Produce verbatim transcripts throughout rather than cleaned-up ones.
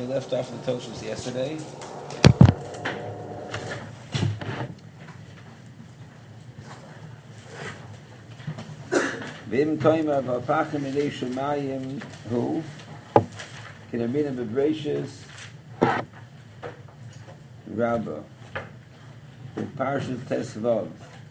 we left off the Toshos yesterday. Vim toima v'apachim edei shemayim hu kinamina bebrachus rabba the Parshas Tesvav.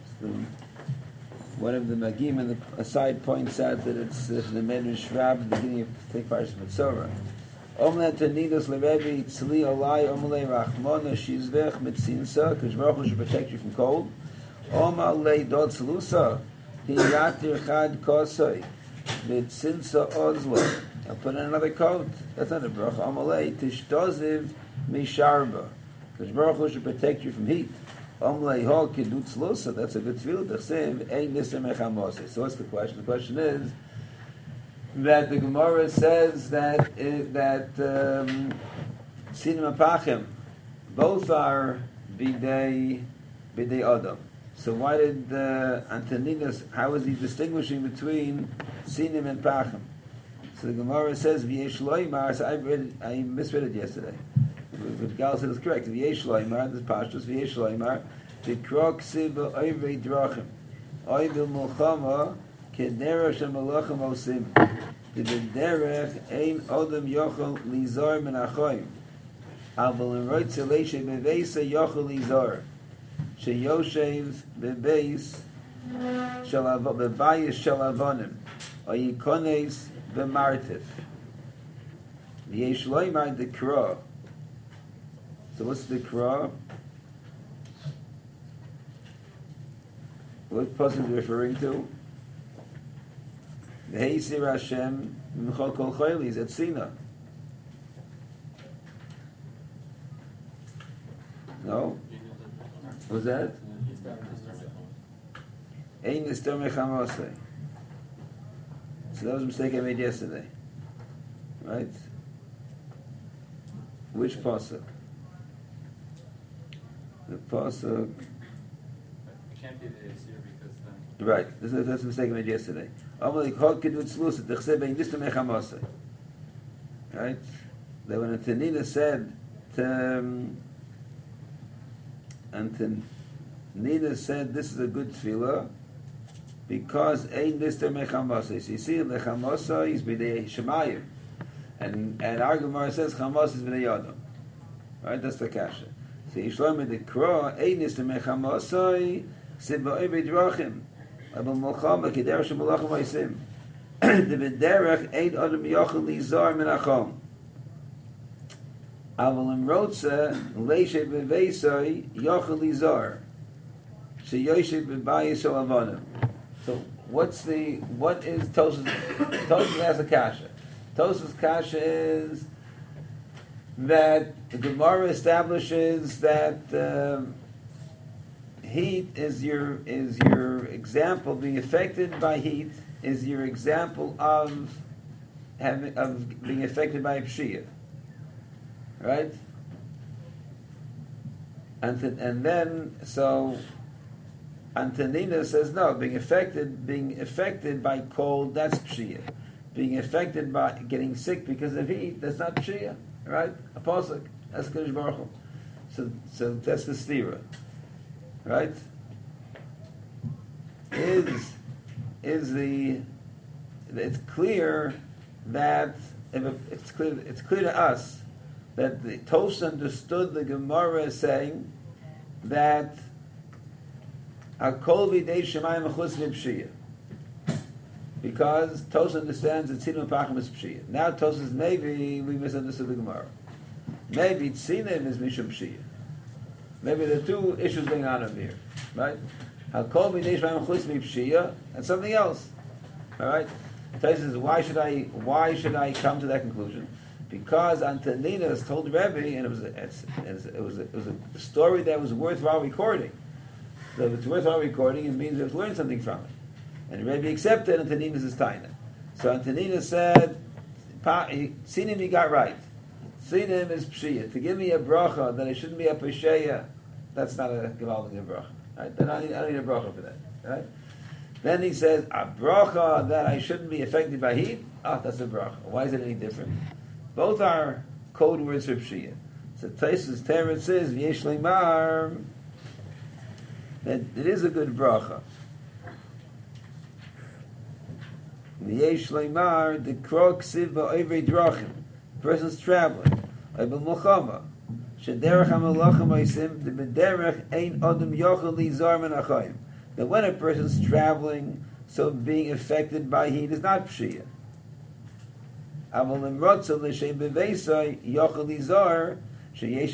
One of the Magim on the aside points out that it's uh, the Medrash Rabbah at the beginning of the Parshas Metzora. Omle Tanidas Lerebi Tzli Olai Omle Rachmona Shizvech Mitzinsa because Baruch Hu should protect you from cold. Oma Le Dod Salusa Hiyatir Chad Kosoi Mitzinsa Ozla. I'll put in another coat. That's not a bracha. Omle Tishtoziv Misharba because Baruch Hu should protect you from heat. Omle Ho Kidut Salusa. That's a good tefillah. Dechsev Ein Nisem Echamose. So what's the question? The question is that the Gemara says that uh, that um, Sinim Apachim both are bidei bidei Adam. So why did uh, Antoninus? How is he distinguishing between Sinim and Pachim? So the Gemara says V'yesh loymar. So I read it, I misread it yesterday. But Gal said it's correct. V'yesh loymar. This pashtus V'yesh loymar. V'krok siva oivei drachim oivil mulchama kedera shemalachim osim. The derech ein odem yochel lizar min achoyim. Aval in roitz leishe beveisa yochel lizar. She yoshev bebeis shel bebayis shel avonim. O yikones bemartif. V'yesh loymar dekra. So what's the dekra? What person is referring to? The Heisir Hashem M'chol Kol Chayli is at Sina. No? What was that? Ein Nistar Mechamosei. So that was a mistake I made yesterday. Right? Which pasuk? The pasuk. It can't be the Heisir because then. Right. This is, that's a mistake I made yesterday. Right? That when Antonina said to, um, Antonina said this is a good tefillah because ein nister mechamasa. So you see, lechamasa is b'nei shemayim, and and our Gemara says chamas is b'nei yadam. Right? That's the kasha. So Yishloim the Kra ein nister mechamasa sibba oivei drachim. Aber Mulchama kederach shemalachim ha'isim. The b'derech ein adam yochel lizar min achom. Aval im rotze leishe beveisoi yochel lizar. She yoshev bebayis shel avonim. So what's the what is Tosas? Tosas has a kasha. Tosas kasha is that the Gemara establishes that. Um, Heat is your is your example. Being affected by heat is your example of having of being affected by a pshia, right? And th- and then so Antonina says no. Being affected being affected by cold, that's pshia. Being affected by getting sick because of heat, that's not pshia, right? A pasuk, that's Kodesh Baruch Hu. So so that's the stira. Right? Is is the it's clear that if it, it's clear it's clear to us that the Tosh understood the Gemara as saying that Hakol v'dei shemayim achus v'pshiyah because Tosh understands that Tzinim Pachim is pshiyah. Now Tosh says maybe we misunderstood the Gemara. Maybe Tzinim is mishum pshiyah. Maybe there are two issues going on over here, right? Hakol v'dei shemayim achus v'pshiyah and something else. All right. Says, why should I? Why should I come to that conclusion? Because Antonina has told Rebbe, and it was a, it's, it's, it was a, it was a story that was worthwhile recording. So if it's worthwhile recording, it means we have to learn something from it. And Rebbe accepted Antonina's is taina. So Antonina said, "Sinim, he got right. Sinim is pshiyah. To give me a bracha that I shouldn't be a pesheya, that's not a gewaldige bracha. Right? Then I need, I need a bracha for that. Right?" Then he says, a bracha that I shouldn't be affected by heat, ah, oh, that's a bracha. Why is it any different? Both are code words for Pshia. So Taisus Teretz says, V'yesh Leimar, that it is a good bracha. V'yesh Leimar, the krok siv ba'ovrei drachim. The person's traveling. Oibel Mulchama. Shederech HaMelachim Oisim, the b'derech ein odom yochel lizar min achayim. That when a person's traveling, so being affected by heat is not Pshia. Aval imrotza l'shem b'veisai yochel lizar, but if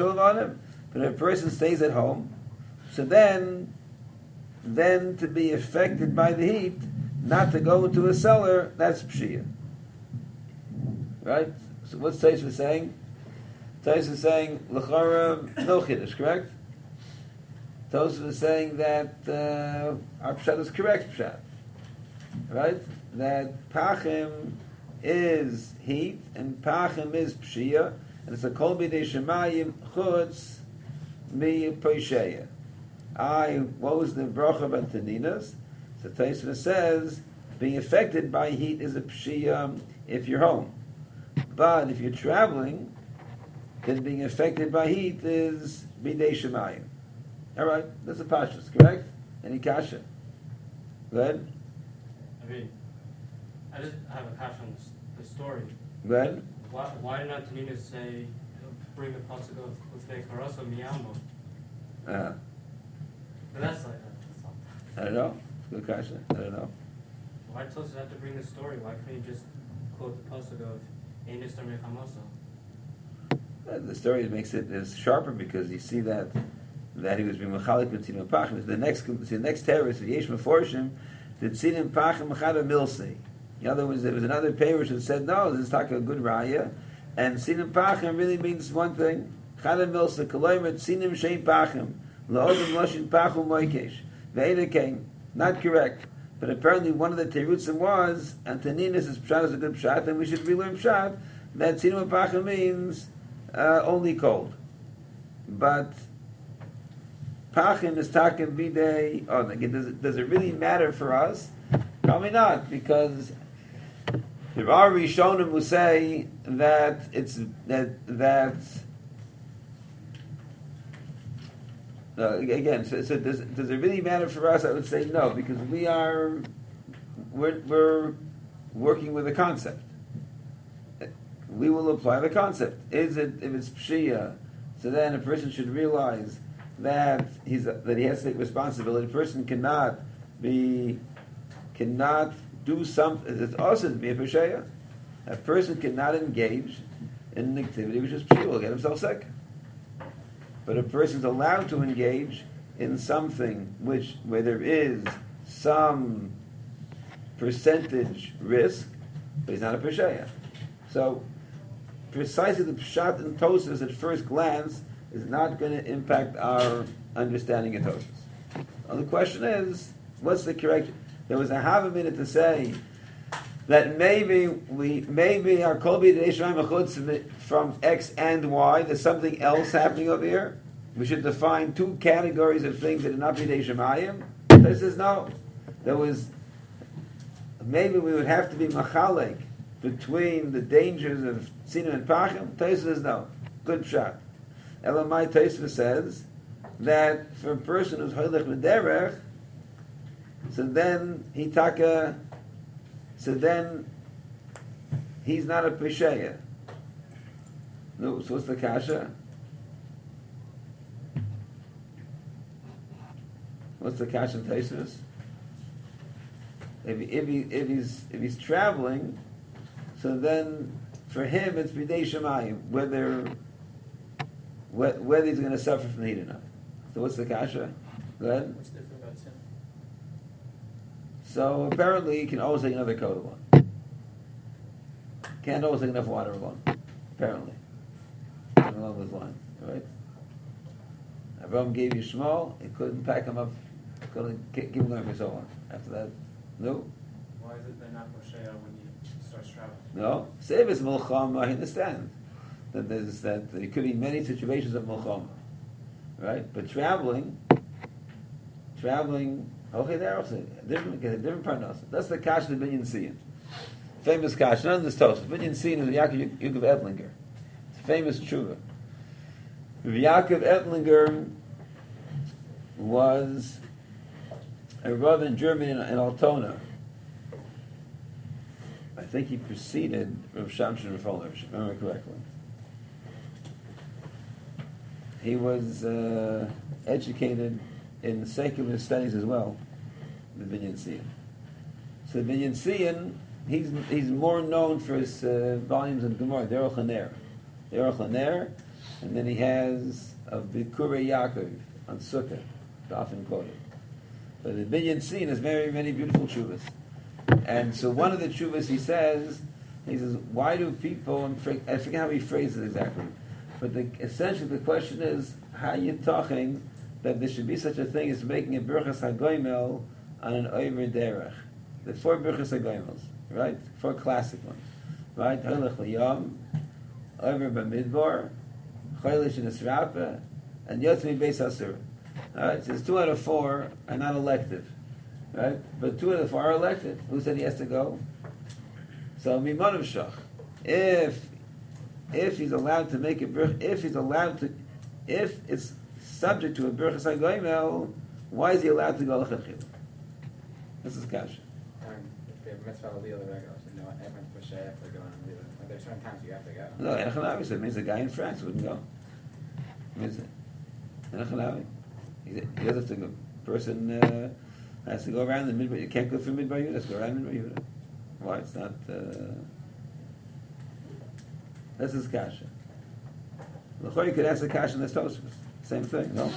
a person stays at home, so then, then to be affected by the heat, not to go into a cellar, that's pshia. Right? So what's Tosfos saying? Tosfos is saying, l'chara, no chiddush, correct? Tosfos is saying that uh, our pshat is correct pshat. Right? That pachim is heat, and pachim is pshia, and it's a kol b'dei shemayim chutz mi poisheya. I, what was the bracha of Antoninas? So Tosfos says, being affected by heat is a pshia if you're home. But if you're traveling, then being affected by heat is b'dei shemayim. All right, that's a pashtus, correct? Any kasha? Go ahead. I mean, I just have a kasha on the story. Go ahead. Why, why did Antoninus say, bring the pasuk of Ufnei Karaso Miyamo? Uh, But that's like, that's not. I don't know. It's a good question. I don't know. Why did Tosfos have to bring the story? Why couldn't he just quote the pasuk of Ein Nistar Mechamoso? Uh, the story makes it is sharper because you see that that he was being mechalik with tzinim pachim. The next, the next terrorist, the yesh meforshim, the tzinim pachim mechada milsei. In other words, there was another parish that said, no, this is talking a good raya, and tzinim pachim really means one thing. Chada milsei koloimer tzinim shein pachim laodim loshin pachum moikesh. Ve'eda came, not correct. But apparently one of the terutzim was, Antoninus is pshat is a good pshat, and we should relearn pshat, that tzinim pachim means uh, only cold. But pachim is taken bidei. Oh, does it, does it really matter for us? Probably not, because there are Rishonim who say that it's that that uh, again. So, so does does it really matter for us? I would say no, because we are we're we're working with a concept. We will apply the concept. Is it if it's pshia? So then a person should realize that he's that he has to take responsibility. A person cannot be cannot do something. It's also to be a pshia. A person cannot engage in an activity which is pshia. Will get himself sick. But a person is allowed to engage in something which where there is some percentage risk, but he's not a pshia. So precisely the pshat in Tosfos at first glance is not going to impact our understanding of Tosfos. Well, the question is, what's the correct? There was a half a minute to say that maybe we maybe our kol b'yidei shemayim mechutz from X and Y. There's something else happening over here. We should define two categories of things that are not b'yidei shemayim. This is no. There was maybe we would have to be machalek between the dangers of tzinim and pachim. Tosfos says no. Good pshat. Elamai Tosfos says that for a person who's hoylech b'derech, so then he taka, so then he's not a pesheya. No, so what's the kasha? What's the kasha in Tosfos? If, if he if he's if he's traveling, so then for him it's b'dei shemayim, whether whether he's going to suffer from the heat or not. So what's the kasha? Go ahead. What's different about sin? So apparently you can always take another coat along. Can't always take enough water along. Apparently. Along those lines. Right? Abraham gave you Shmuel, he couldn't pack him up, couldn't give him going for so long. After that, no. Why is it they're not Moshe when you start traveling? No. Save is Mulcham, I understand. That there's that there could be many situations of Mulcham. Right? But traveling traveling okay, there also different different parnas. That's the Kash of Binyan Siyan. Famous Kash, none of this Tosfos. Binyan Siyan is Yaakov Yukov Edlinger. It's a famous tshuva. Yaakov Ettlinger was a Rav in Germany in, in Altona. I think he preceded Rav Shamshon Rafoler, if I remember correctly. He was uh, educated in secular studies as well, the Binyan Siyan. So the Binyan Siyan, he's he's more known for his uh, volumes of Gemara, the Aruch LaNer, the Aruch LaNer, and then he has a Bikurei Yaakov on Sukkah, often quoted. But the Binyan Siyan has very many beautiful tshuvas, and so one of the tshuvas he says, he says, why do people? I forget how he phrased it exactly, but the, essentially the question is, how are you talking that there should be such a thing as making a Birchas HaGoymel on an Oiver Derech? The four Birchas HaGoymels, right? Four classic ones, right? Halach Liyam, Oiver Bamidbar, Chaylish and Esrapa, and Yotzmi Beis Asur. Alright, so two out of four are not elective, right? But two out of four are elective. Who said he has to go? So Mimon of Shach. If if he's allowed to make a birch, if he's allowed to, if it's subject to a Birchas HaGoymel, why is he allowed to go l'chachil? This is kasha. If they have mitzvah l'liyah l'regel, so no, everyone's pushed to go on and leave it. But there's certain times you have to go. No, Enachanavi said, it means the guy in France wouldn't go. What means it? Enachanavi. He doesn't have to go. Person uh, has to go around the midbar. You can't go through midbar Yehuda. Let's go around midbar Yehuda. Why? It's not. Uh, this is kasha. L'chor, you could ask the kasha in this Tosfos. Same thing, no?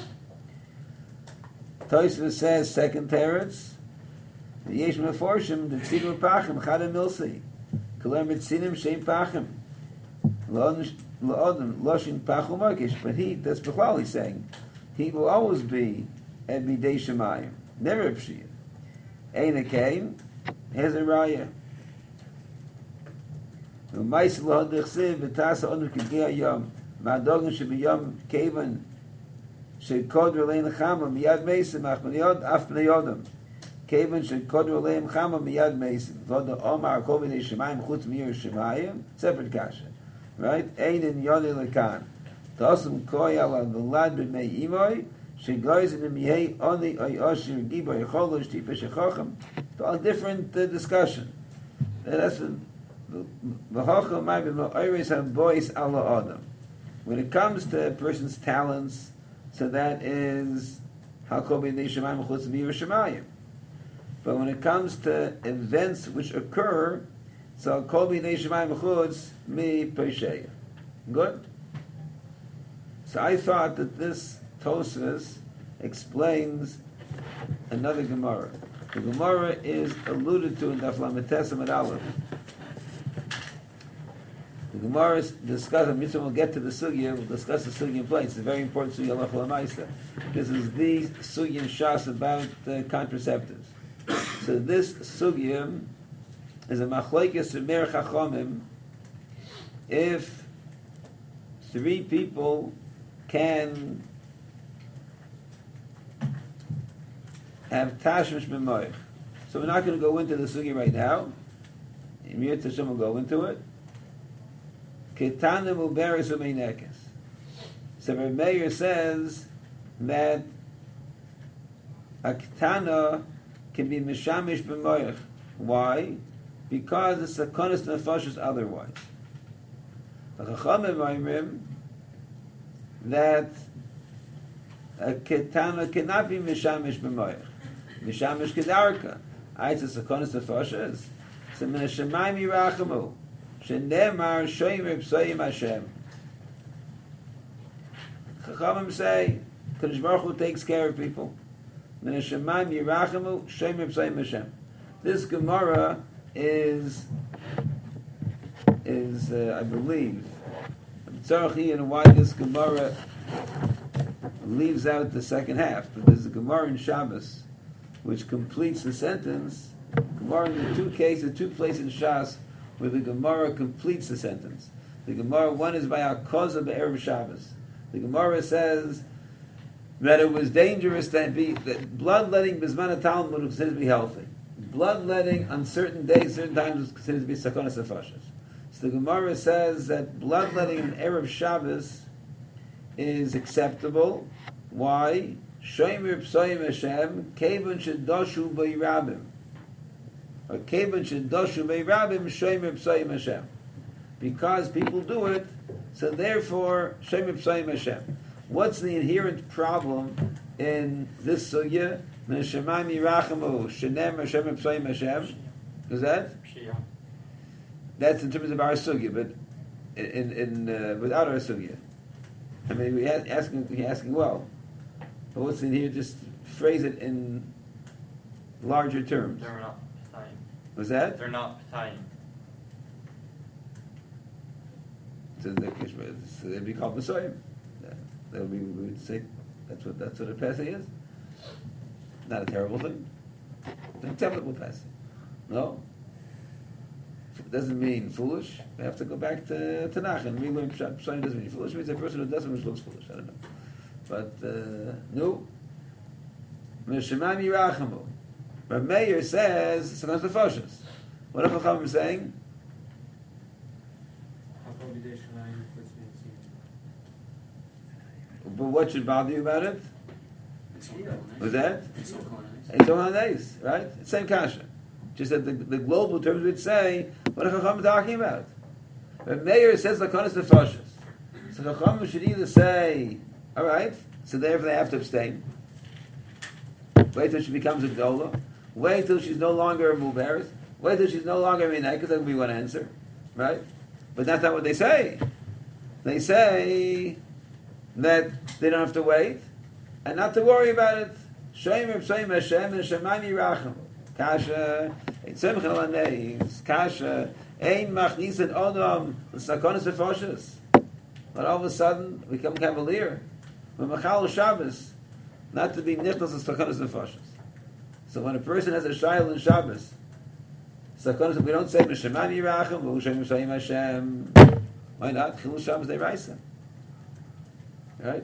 Tosfos says second teretz. The yesh meforshim the tzidim pachim chadam milsi. Kolem mitzinim sheim pachim. La'odem loshin pachum markish. But he, that's Bechlal he's saying, he will always be at midei shemayim, never a pshiyah. Ein a kain, here's a raya. U'mais l'hod d'chsiv v'tasa onu k'gei yom ma'adogen shebiyom kevan shekodru lein chama miyad meisim ach b'nei af b'nei yodam kevan shekodru lein chama miyad meisim v'od omar kol b'nei shemayim chutz miyir shemayim separate kasha, right? Ein in yoni lekan Tasum koyal v'lad b'mei imoy shegoyz in the miyei oni oy oshir giboy cholosh tipesh chacham. It's all different uh, discussion. And that's v'chacham may be mo'oris ha-bois ala adam. When it comes to a person's talents, so that is hakol b'nei shemayim chutz miyir shemayim. But when it comes to events which occur, so hakol b'nei shemayim chutz mi pesheya. Good. So I thought that this Tosfos explains another Gemara. The Gemara is alluded to in Daf Lamed Tes Amud Aleph. The Gemara is discussing, Mitzvah will get to the Sugya, we'll discuss the Sugya in place. It's a very important Sugya Halacha L'Maisa. This is the Sugya in Shas about uh, contraceptives. So this Sugya is a Machlokes Remer Chachamim if three people can have tashmish b'moich. So we're not going to go into the sugi right now. Emir Tashem will go into it. Ketana muberes u'meinekes. So Reb Meir says that a ketana can be mishamish b'moich. Why? Because it's a konis nefashos otherwise. The Chachamim Oimrim that a ketana cannot be mishamish b'moich. Mishamish kedarka. Eitz is a konis nefashos. So min hashemayim yirachamu. Shenemar shoyim b'soyim Hashem. Chachamim say, Kadosh Baruch Hu takes care of people. Min hashemayim yirachamu shoyim b'soyim Hashem. This Gemara is is uh, I believe Tzarachi and why this Gemara leaves out the second half. But there's a Gemara in Shabbos which completes the sentence. Gemara in the two cases, two places in Shas where the Gemara completes the sentence. The Gemara, one is by Akoza be'erev Shabbos. The Gemara says that it was dangerous to be that bloodletting bisman Talmud was considered to be healthy. Bloodletting on certain days, certain times was considered to be sakonas nefashos. So the Gemara says that bloodletting in Erev Shabbos is acceptable. Why? Shomer Psoim Hashem, Kevon Shedoshu Beirabim. Or Kevon Shedoshu Beirabim, Shomer Psoim Hashem. Because people do it, so therefore, Shomer Psoim Hashem. What's the inherent problem in this sugya? Min Shemayim Yirachamu, Shenem Shomer Psoim Hashem. Is that? That's in terms of our sugya, but in in uh, without our sugya. I mean, we asking we asking well, but what's in here? Just phrase it in larger terms. They're not P'tayim. Was that? They're not P'tayim. So so they'd be called Messiah. That would be, we would say that's what that's what a Pesach is. Not a terrible thing. An acceptable Pesach. No. It doesn't mean foolish. We have to go back to Tanakh and relearn Pshat. Pshat doesn't mean foolish. It means a person who doesn't, which looks foolish. I don't know. But, uh, no. Meshemam Yirachamu. Rav Meir says, it's against the Foshas. What are Chachamim saying? But what should bother you about it? Was that? It's all nice, right? It's same kasha. Just that the, the global terms would say, what are Chachamim talking about? But Meir says Lakonis Nefashos. So Chachamim should either say, all right, so therefore they have to abstain. Wait till she becomes a Gdola. Wait till she's no longer a Muberes. Wait till she's no longer a Minai, because that would be one answer. Right? But that's not what they say. They say that they don't have to wait and not to worry about it. Shomer Psoim Hashem and Shemayim Yirachamu. Kasha, it's Semchen Alaneis, Kasha, Ein Machnisan Odom, Sakonis Nefashos. But all of a sudden, we become cavalier. When Machal Shabbos, not to be Nichnas and Sakonis Nefashos. So when a person has a Shayl in Shabbos, Sakonis, we don't say Meshemayim Yirachem, V'Ushem Yishayim Hashem. Why not? Chilul Shabbos they Raisa. Right?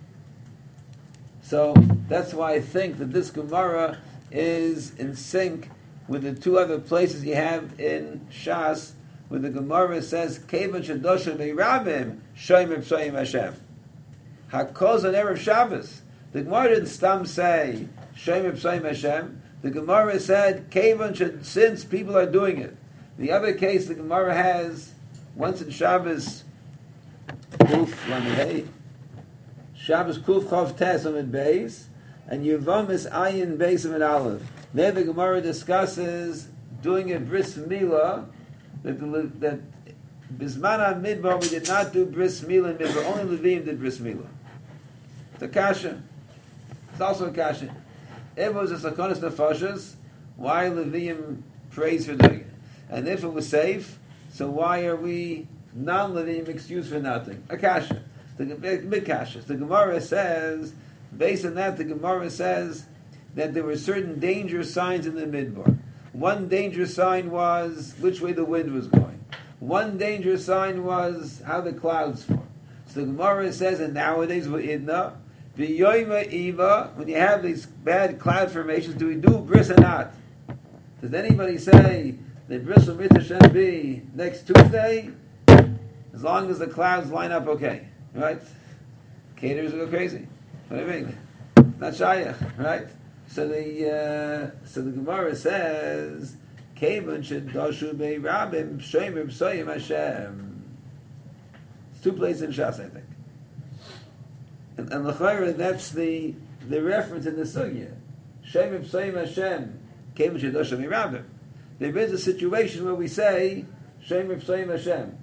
So that's why I think that this Gemara is in sync with the two other places you have in Shas, where the Gemara says, Kevan Shadosha Beirabim, Shomer Psoim Hashem. Hakos on Erev Shabbos. The Gemara didn't stam say, Shomer Psoim Hashem. The Gemara said, Kevan should, since people are doing it. The other case the Gemara has, once in Shabbos, Kuf Lamei, Shabbos Kuf Chav Tes Amid Beis, and Yevam is Ayin Beis Amid Aleph. There the Gemara discusses doing a bris milah, that, that Bismana Midbar we did not do bris milah in Midbar, only Levim did bris milah. It's a kasha. It's also a kasha. If it was a Sakonis Nefashos, why Levim praise for doing it? And if it was safe, so why are we non-Levim excused for nothing? A kasha. The big kasha. The Gemara says, based on that, the Gemara says that there were certain danger signs in the midbar. One danger sign was which way the wind was going. One danger sign was how the clouds form. So the Gemara says, and nowadays we're idna, v'yoyma eva, when you have these bad cloud formations, do we do bris or not? Does anybody say that bris will Hashem be next Tuesday? As long as the clouds line up okay, right? Caterers will go crazy. What do you mean? Not shayach, right? So the uh, so the Gemara says, "Kevon shedoshu beirabim shomer psoim Hashem." It's two places in Shas, I think. And, and l'chayra, that's the the reference in the sugya. Shomer psoim Hashem, kevon shedoshu beirabim. There is a situation where we say shomer psoim Hashem.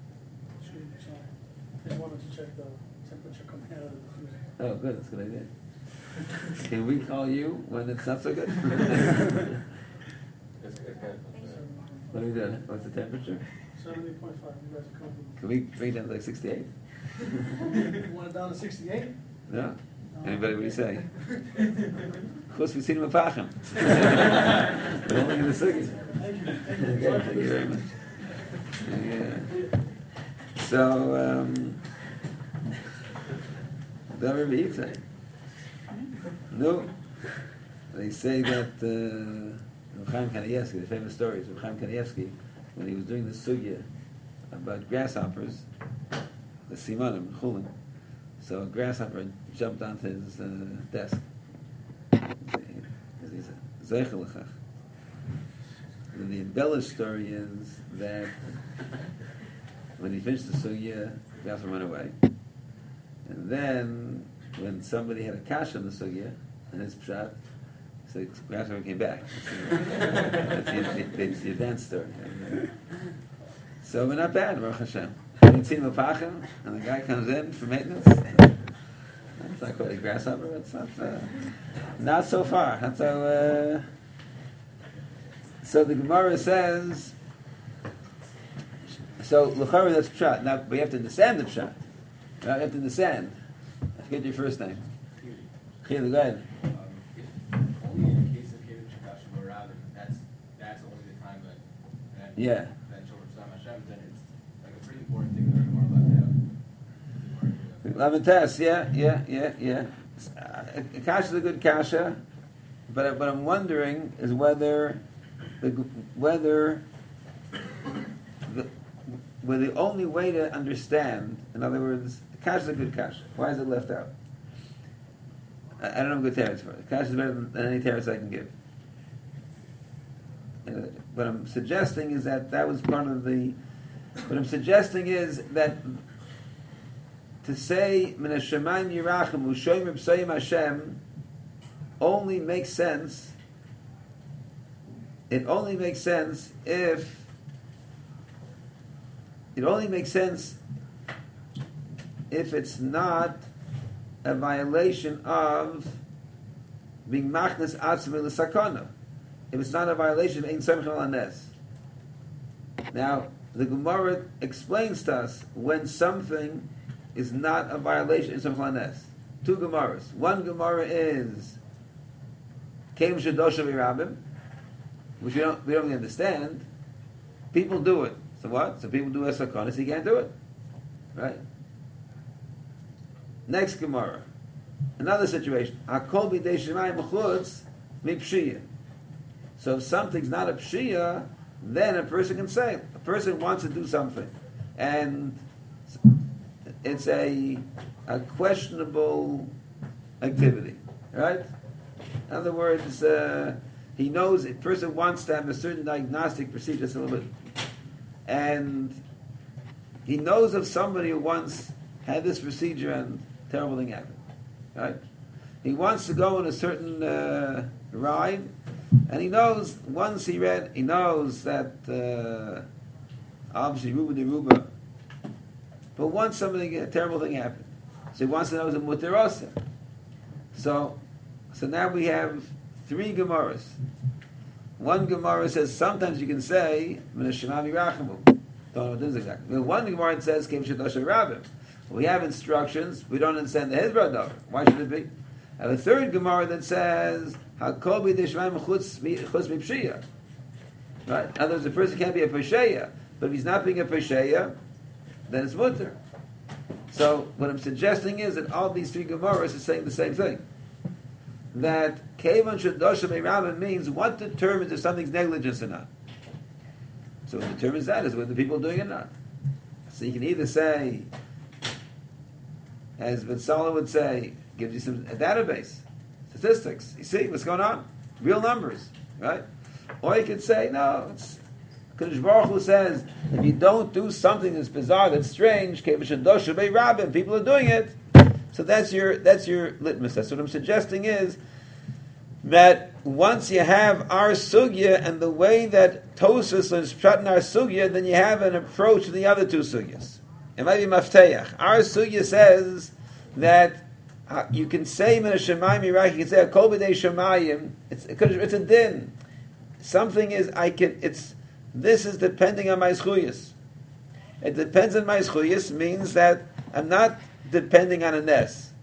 They wanted to check the temperature coming out of the fuse. Oh, good. That's a good idea. Can we call you when it's not so good? It's good. What are we doing? What's the temperature? seventy point five. You guys are comfortable. Can we bring it down to like sixty-eight? You want it down to sixty-eight? No? Anybody, what do you say? Of course, we've seen him a pachem. But only in the sugi. Thank you. Thank you. Okay, thank you very much. Yeah. So, um, that would be it. No, they say that uh, Reb Chaim Kanievsky, the famous stories of Reb Chaim Kanievsky, when he was doing the sugya about grasshoppers, the simanim, chulin. So a grasshopper jumped onto his uh, desk. He said, "Zeichel lechach." The embellished story is that when he finished the sugya, the grasshopper went away. And then, when somebody had a kasha on the sugya, and his pshat, so the grasshopper came back. That's the, the, the advanced story. So we're not bad, Baruch Hashem. You see him a pachim, and the guy comes in for maintenance. That's not quite a grasshopper. That's not uh, not so far. That's how. Uh, so the Gemara says. So l'chara that's pshat. Now we have to understand the pshat. Right? We have to understand. I forget your first name. Chila, go ahead. Um, if only in the case of Kedush Shakash Morabim, that's that's only the time that that Yeah. that children of Sam Hashem, then it's like a pretty important thing that the Gemara left out. Lamentas, yeah, yeah, yeah, yeah. Uh, kasha is a good kasha, but what I'm wondering is whether the whether the whether the only way to understand, in other words, kasha is a good kasha. Why is it left out? I, I don't know a good teretz for it. Kasha is better than, than any teretz I can give. Uh, what I'm suggesting is that that was part of the. What I'm suggesting is that. To say "Min Hashemayim Yirachim Ushoyim B'Sayim Hashem" only makes sense. It only makes sense if it only makes sense if it's not a violation of being machnas atzmi l'sakana. If it's not a violation of ein samech al hanes. Now the Gemara explains to us when something is not a violation of Chanes. Two Gemaras. One Gemara is Kem Shadosha Virabim, which we don't we don't really understand. People do it. So what? So people do Esakonis, he can't do it. Right? Next Gemara. Another situation. Hakol b'dei shemayim chutz mipshiyah. So if something's not a pshiyah, then a person can say it. A person wants to do something. And it's a, a questionable activity, right? In other words, uh, he knows a person wants to have a certain diagnostic procedure, just a little bit, and he knows of somebody who once had this procedure and terrible thing happened, right? He wants to go on a certain uh, ride, and he knows once he read, he knows that uh, obviously Ruba de Ruba. But once something, a terrible thing happened, so he wants to know is a muter osa. So, so now we have three Gemaras. One Gemara says sometimes you can say "Min Hashemayim Yirachamu." Don't know what this is exactly. One Gemara says "Kem Shadosha Rabim." We have instructions. We don't understand the Hezbollah davar. Why should it be? And a third Gemara that says "Hakol b'dei shemayim chutz mipshiyah." Right. In other words, the person can't be a pesheya, but if he's not being a pesheya, then it's mutter. So what I'm suggesting is that all these three Gemaras are saying the same thing. That Kevan Shadosha Meirabim means what determines if something's negligence or not. So what determines that is whether the people are doing it or not. So you can either say, as Vitzala would say, gives you some a database, statistics. You see what's going on? Real numbers, right? Or you could say, no, it's Kadosh Baruch Hu says, if you don't do something that's bizarre, that's strange, people are doing it. So that's your that's your litmus test. What I'm suggesting is that once you have our sugya and the way that Tosfos learns pshat in our sugya, then you have an approach to the other two sugyas. It might be mafteach. Our sugya says that uh, you can say Min Hashemayim Yirachim, you can say Hakol b'dei shemayim. It's it's a din. Something is I can. It's this is depending on my schuyas. It depends on my schuyas means that I'm not depending on a nes.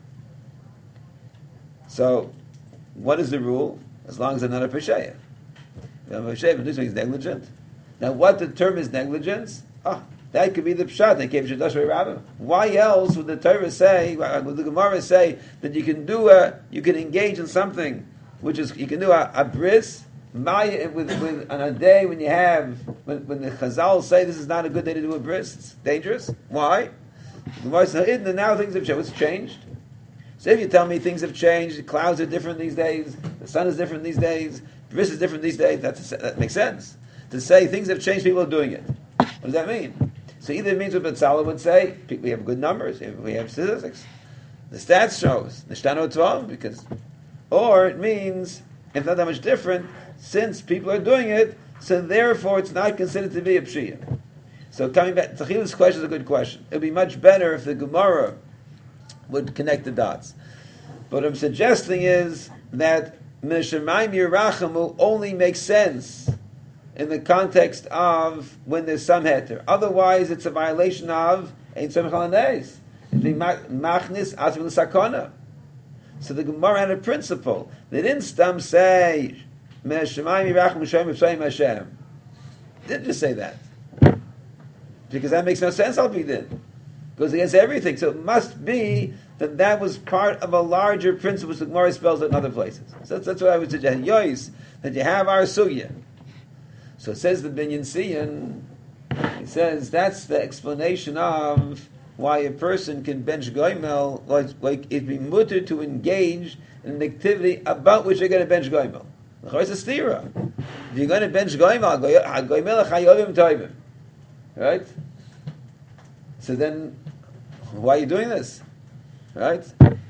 So, what is the rule? As long as I'm not a pesheya. If I'm a pesheya, but this means negligent. Now, what determines negligence? Ah, that could be the pshat. They came to Why else would the Torah say? Would the Gemara say that you can do a, you can engage in something which is you can do a, a bris my with, with on a day when you have when, when the Chazal say this is not a good day to do a bris, it's dangerous. Why? The Gemara says, and now things have changed. What's changed? So if you tell me things have changed, the clouds are different these days, the sun is different these days, bris is different these days, that's, that makes sense. To say things have changed, people are doing it. What does that mean? So either it means what Betzalel would say, we have good numbers, we have statistics. The stats shows, Nishtano Tvav, because, or it means, it's not that much different, since people are doing it, so therefore it's not considered to be a pshiyah. So coming back, Tachil's question is a good question. It would be much better if the Gemara would connect the dots. But what I'm suggesting is that Mishamayim Yerachim will only make sense in the context of when there's some heter. Otherwise, it's a violation of Ein Tzemach Alaneis. It's being machnis atzim l'sakona. So the Gemara had a principle. They didn't stum say Mishamayim Yerachim Mishamayim Mishamayim Hashem. They didn't just say that. Because that makes no sense, I'll be then. Goes against everything. So it must be that that was part of a larger principle which the Gemara spells it in other places. So that's, that's what I would suggest. Yois, that you have our sugya. So it says the Binyan Siyan, he says that's the explanation of why a person can bench goimel, like, like it be mutter to engage in an activity about which you're going to bench goimel. It's a stira. If you're going to bench goimel, goimel chayovim toivim. Right? So then, why are you doing this? Right?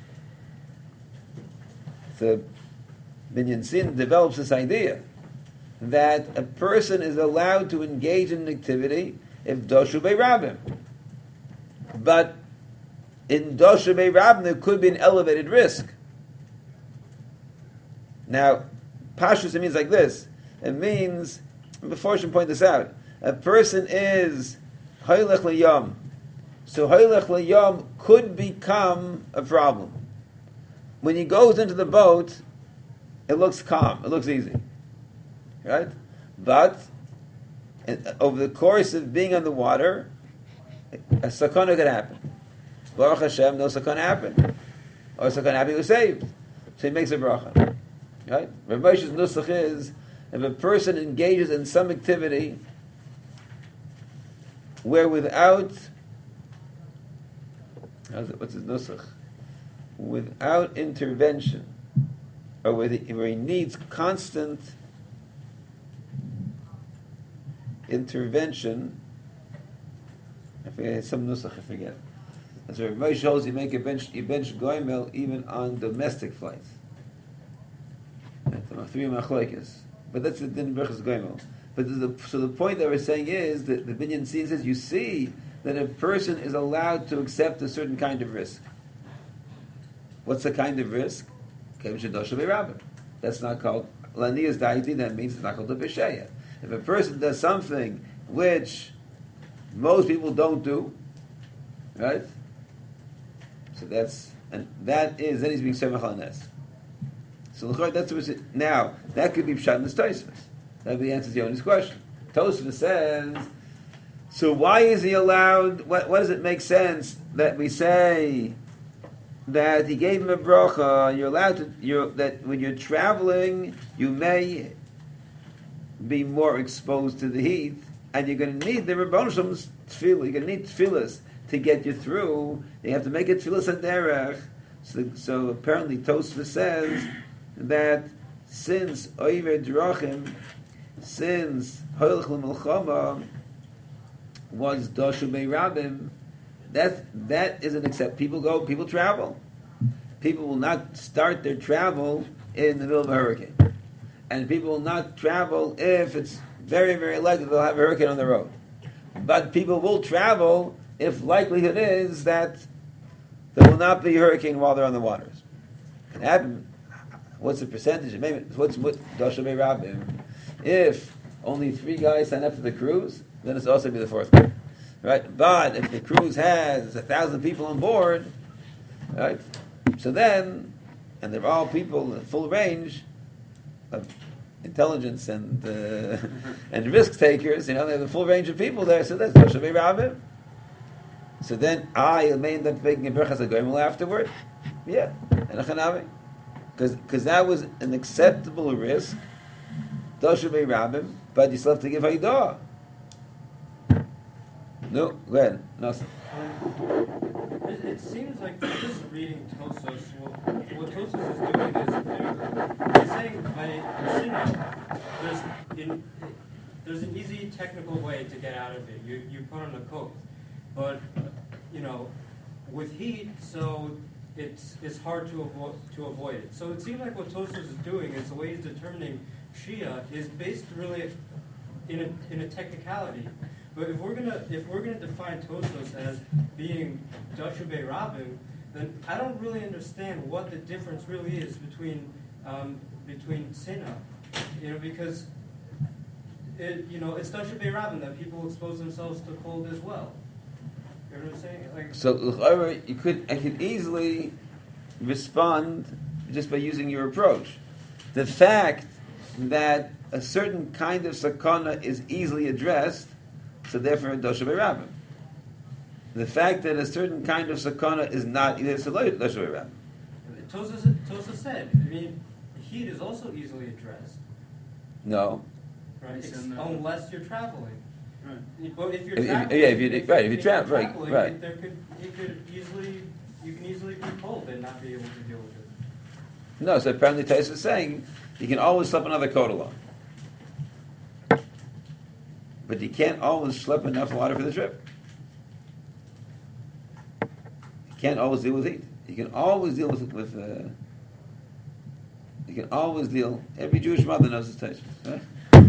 So, Binyan Sin develops this idea that a person is allowed to engage in an activity if Doshu Be'Rabim. But in Doshu Be'Rabim there could be an elevated risk. Now, Pashtus, it means like this. It means, before I should point this out, a person is Haylech L'Yom. So Haylech L'Yom could become a problem. When he goes into the boat, it looks calm, it looks easy. Right? But over the course of being on the water, a sakana could happen. Baruch Hashem, no sakana happened. Or a sakana happened, he was saved. So he makes a bracha. Right? Rav Moshe's nusach is, if a person engages in some activity where without, how's it, what's his nusach? Without intervention, or where, the, where he needs constant intervention, I forget, some nusach, I forget. That's where Moshe holds you make a bench, you bench goimel even on domestic flights. That's the three machlokes. But that's the din berachas goimel. But the, so the point that we're saying is that the Binyan Sin says you see that a person is allowed to accept a certain kind of risk. What's the kind of risk? That's not called laniyas daiti. That means it's not called a b'sheya. If a person does something which most people don't do, right? So that's and that is then he's being semach hanes. So that's what it, now that could be pshat in this Tosfos. That be answers Yoni's question. Tosfos says, so why is he allowed? What, what does it make sense that we say that he gave him a bracha? You're allowed to. You're, that when you're traveling, you may be more exposed to the heat, and you're going to need the Rebbeinu Shalom's tefillah. You're going to need tefillahs to get you through. You have to make a tefillah and derech. So, so apparently Tosfos says that since Oiver Drachim, since Hoylech L'Melchama was Doshu Be'Rabim, that that isn't accept. People go, people travel. People will not start their travel in the middle of a hurricane. And people will not travel if it's very, very likely they'll have a hurricane on the road. But people will travel if likelihood is that there will not be a hurricane while they're on the waters. It can happen. What's the percentage? Maybe what's what Doshu Be'Rabim? If only three guys sign up for the cruise, then it's also be the fourth guy. Right? But if the cruise has a thousand people on board, right? So then, and they're all people in full range of intelligence and uh, and risk takers, you know, they have a full range of people there, so that's Doshu Be'Rabim. So then I may end up making a berachas hagoyimel afterward. Yeah. And a chanami. Because that was an acceptable risk Doshu Rabim, but you still have to give Haidah. No, go ahead. No. It, it seems like just reading Tosos, what, what Tosos is doing is they're, they're saying by sinning, there's, in, there's an easy technical way to get out of it. You, you put on a coat. But, you know, with heat, so it's, it's hard to avoid, to avoid it. So it seems like what Tosos is doing is the way he's determining Shia is based really in a, in a technicality. But if we're gonna if we're gonna define Tosos as being Dashubei Rabim, then I don't really understand what the difference really is between um, between Sina, you know, because it, you know it's Dashubei Rabim that people expose themselves to cold as well. You know what I'm saying? Like, so you could I could easily respond just by using your approach. The fact that a certain kind of sakana is easily addressed, so therefore Dosha Rabim. The fact that a certain kind of sakana is not either Dosha Rabim. Tosa, Tosa said, I mean, heat is also easily addressed. No. Right? He said It's, no. unless you're traveling. Right. But if you're If- if- traveling, yeah, if you- right, if you you're travel, right, traveling, right. it- there could, it could easily, you can easily be cold and not be able to deal with it. No, so apparently Taisa is saying you can always slip another coat along. But you can't always schlep enough water for the trip. You can't always deal with heat. You can always deal with with. Uh, you can always deal. Every Jewish mother knows this Taisa. Right?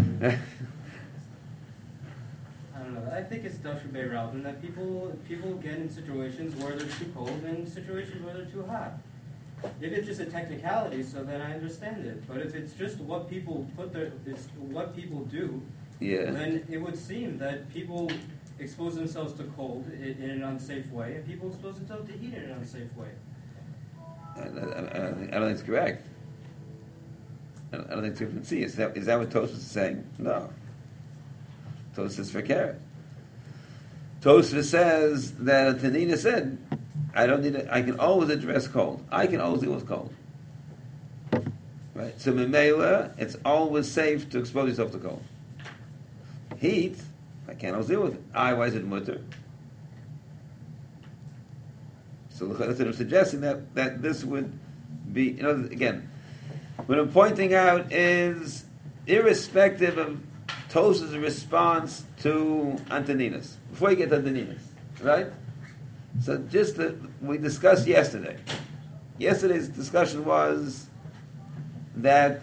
I don't know. I think it's Dashubei Rabim that people people get in situations where they're too cold and situations where they're too hot. If it's just a technicality, so then I understand it. But if it's just what people put their, it's what people do, Yeah. then it would seem that people expose themselves to cold in, in an unsafe way, and people expose themselves to heat in an unsafe way. I, I, I, don't think, I don't think it's correct. I don't, I don't think it's different. See, is that is that what Tosfos is saying? No. Tosfos is for carrot. Tosfos says that Tanina said, I don't need it. I can always address cold. I can always deal with cold. Right. So Memela, it's always safe to expose yourself to cold. Heat, I can't always deal with it. I why is it mutter? So that's what I'm suggesting that, that this would be, you know, again, what I'm pointing out is irrespective of Tos's response to Antoninas. Before you get to Antoninas, right? So just that we discussed yesterday. Yesterday's discussion was that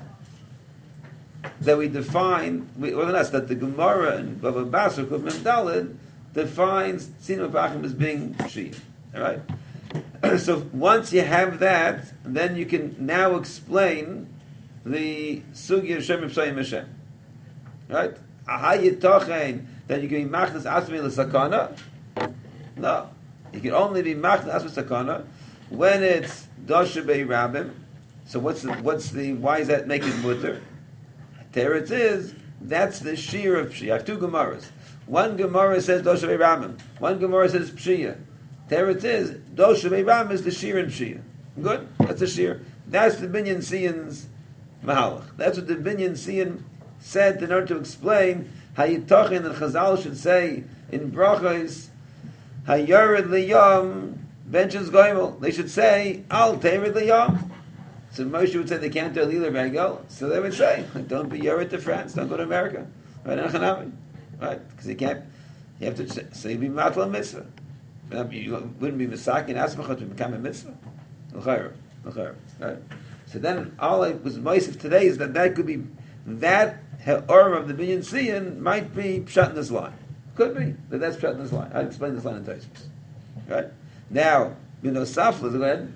that we define, we, well, that's that the Gemara and Baba Basra Kuf Mem Daled defines Tzina Bachim as being Shia. All right. So once you have that, then you can now explain the Sugya Shem Pshayim Hashem. Right? Ahayitochen that you can be machnas asmi l'sakana. No, you can only be machnas asmi l'sakana when it's dosha bei rabim. So what's the what's the why does that make it mutter? Teretz is that's the shear of pshia. I have two gemaras. One gemara says dosha bei rabim. One gemara says pshia. Teretz is dosha bei rabim is the shear in pshia. Good, that's the shear. That's the binyan siyan's mahalach. That's what the binyan siyan said in order to explain how Yitachin and Chazal should say in brachos Hayared liyam benches goimel. They should say Al Tered liyam. So Moshe would say they can't do a lila regel. So they would say don't be yared to France, don't go to America, right? Right? Because you can't. You have to say you be matla mitzvah. You wouldn't be misakin asmachot to become a mitzvah. L'chayr, l'chayr. Right? So then all I was moisiv today is that that could be that. Or of the binyan siyan might be pshat in this line. Could be, but that's pshat in this line. I'll explain this line in Tosfos. Right? Now, you know, Safla, go ahead.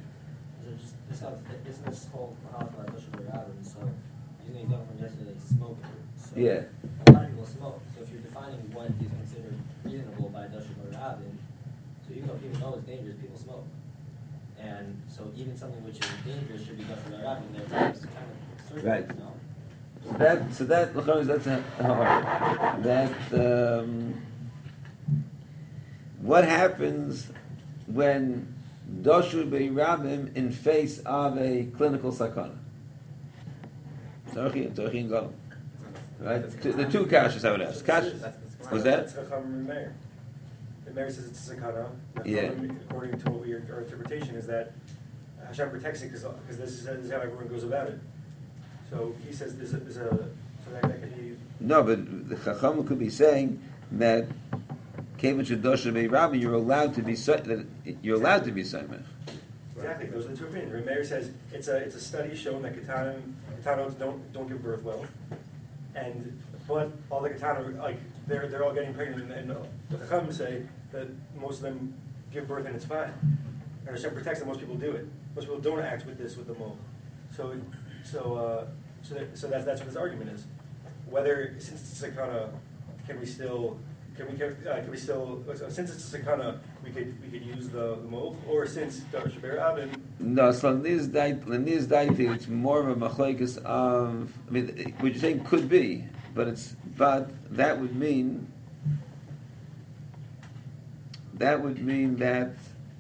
Isn't this called Mahalach Dosha Rabim? So, using the example from yesterday, smoking. So, Yeah. a lot of people smoke. So, if you're defining what is considered reasonable by Dosha Rabim, so even though people know it's dangerous, people smoke. And so, even something which is dangerous should be Dosha Rabim. There are times kind of certain, Right. you know? So that, so that, that's a hard. That, um, what happens when Doshu Be'irabim in face of a clinical sakana? Tzarchi, tzarchi and Golem. It's on the Right? Two- The two kashas I would ask. Kash, was that? That's Chacham and Meir. The Meir says it's a sakana. Yeah. According to what we, our interpretation is that Hashem protects it because this is, this is how everyone goes about it. So he says there's a, there's a so that, that could be. No, but the Chacham could be saying that Kevin Shadosha Bei Rabbi, you're allowed to be so- that you're allowed to be Saimech. Exactly, those are the two opinions. The Meir says it's a it's a study showing that katanim katanos don't don't give birth well, and but all the katanim like they're they're all getting pregnant, and, and the Chacham say that most of them give birth and it's fine. And Hashem protects them. Most people do it. Most people don't act with this with the mole. So so uh, so that, so that's that's what his argument is. Whether since it's a kind of can we still Can we, can, uh, can we still, since it's a sakana, we could we could use the, the mole, or since Davar Shaber Avin? No, so in this daiti, it's more of a machlekes of. I mean, what you're saying could be, but it's but that would mean that would mean that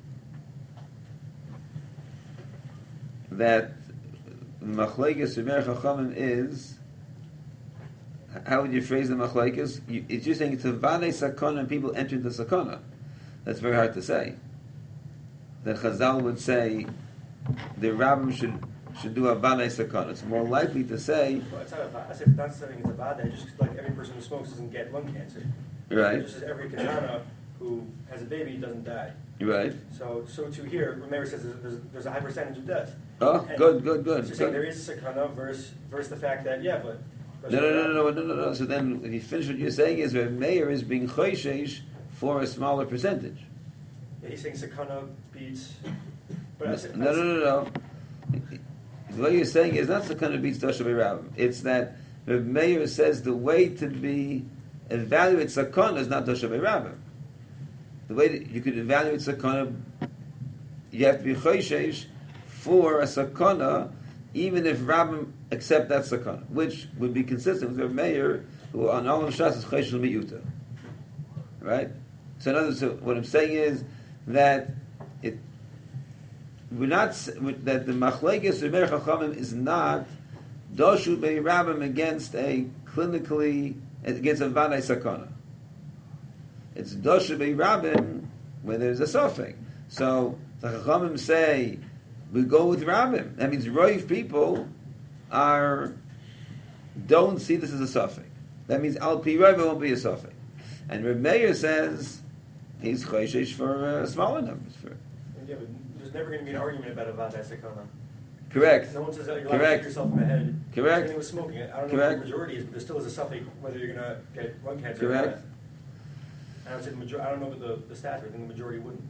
that machlekes Shaber Chachamim is. How would you phrase the machlekes? You, it's just saying it's a vade sakana and people enter into sakana. That's very hard to say. That Chazal would say the rabbim should should do a vade sakana. It's more likely to say. Well, it's not a, I said not saying it's a vade. Just like every person who smokes doesn't get lung cancer. Right. Just as every katana who has a baby doesn't die. Right. So so to here, Rameir says there's, there's, there's a high percentage of death. Oh, And good, good, good. It's just saying good. there is sakana versus versus the fact that yeah, but. but No, no, no, no, no, no, no. So then, if you finish what you're saying, is that mayor is being choishesh for a smaller percentage. Yeah, he's saying sakana beats. But I No, said, no, no, no, no. The way you're saying is not sakana beats Dosha Be'Rabim. It's that the mayor says the way to be evaluate sakana is not Dosha Be'Rabim. The way that you could evaluate sakana, you have to be choishesh for a sakana, even if Rabbim accept that sakana, which would be consistent with their mayor, who on all of Shas is choishesh l'miyuta. Right? So in other words, so what I'm saying is that it we're not that the machlekes Rebbeir Chachamim is not doshu bei Rabbim against a clinically against a vadai sakana. It's doshu bei Rabbim where there's a suffix. So the Chachamim say we go with Rabbim. That means roiv people are don't see this as a suffix. That means al pi roiv won't be a suffix. And Reb Meir says he's choishesh for uh, smaller numbers. For yeah, but there's never going to be an argument about a vada sakana. correct. No one says that you're allowed to Correct. shoot yourself in the head. Correct. Same with smoking. I don't know Correct. what the majority is, but there still is a suffix whether you're going to get lung cancer Correct. or not. I don't say the major- I don't know what the, the stats are. I think the majority wouldn't.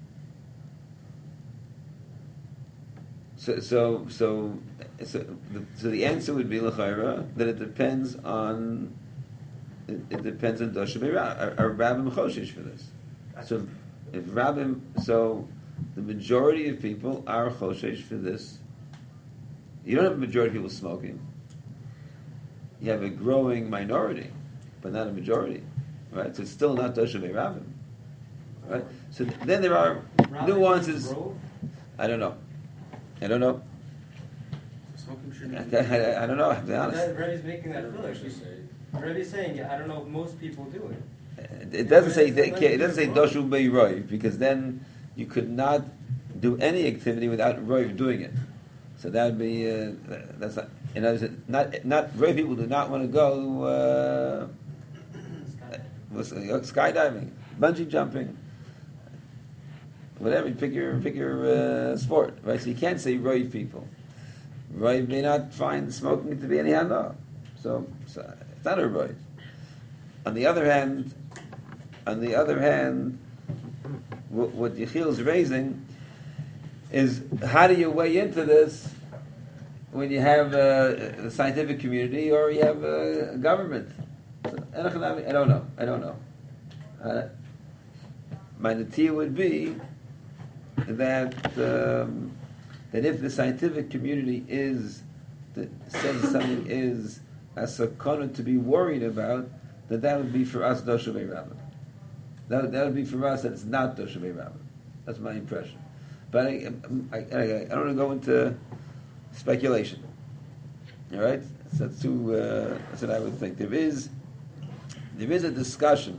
So, so, so, so, the, so the answer would be l'chayra that it depends on it, it depends on dosha be'rab. Are, are rabbim choshesh for this? So, if rabbim, so the majority of people are choshesh for this. You don't have a majority of people smoking. You have a growing minority, but not a majority, right? So it's still not dosha be'rabim, right? So then there are nuances. I don't know. I don't know. Smoking I, shouldn't. I, I don't know. To be honest, That Rebbe's making that clear. Rebbe's saying, yeah, I don't know if most people do it. it doesn't say it doesn't say doshu be'roiv because then you could not do any activity without roiv doing it. So that would be uh, that's not. In other words, not not roiv people do not want to go uh, what's it, skydiving, bungee jumping. Whatever, pick your pick your uh, sport, right? So you can't say roiv people. Roiv may not find smoking to be any hana, so, so it's not a roiv. On the other hand, on the other hand, what, what Yechiel is raising is how do you weigh into this when you have a, a scientific community or you have a government? So, I don't know. I don't know. Uh, my natia would be that um, that if the scientific community is that says something is a sakana to be worried about, that that would be for us dosha be'rabim. That would, that would be for us that it's not dosha be'rabim. That's my impression. But I, I, I, I don't want to go into speculation. All right, so that's two. Uh, that's what I would think. There is, there is a discussion.